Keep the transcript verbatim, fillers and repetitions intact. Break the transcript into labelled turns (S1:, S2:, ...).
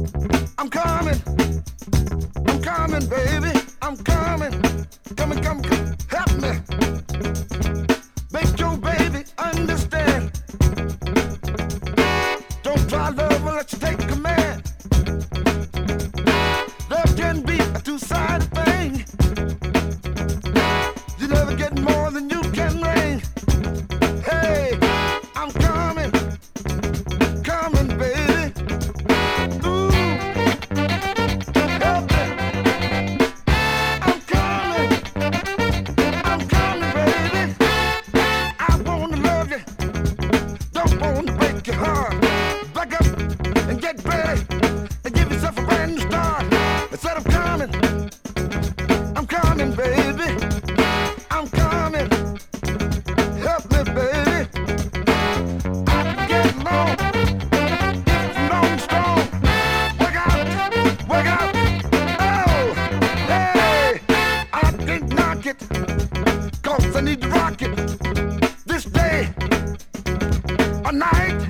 S1: I'm coming, I'm coming, baby, I'm coming, coming, come, come, help me, make your baby understand. Don't try love unless you take command. Love can be a two-sided thing. You never get more than you can bring. Hey, I'm coming, coming, baby. Ooh, help me. I'm coming, I'm coming, baby. I wanna love you, don't wanna break your heart. Back up and get ready and give yourself a brand new start. I said I'm coming, I'm coming, baby. I'm coming, help me, baby. I'm getting low, low and strong. Work out, work out. Oh, hey, I can't knock it, 'cause I need to rock it. This day, a night.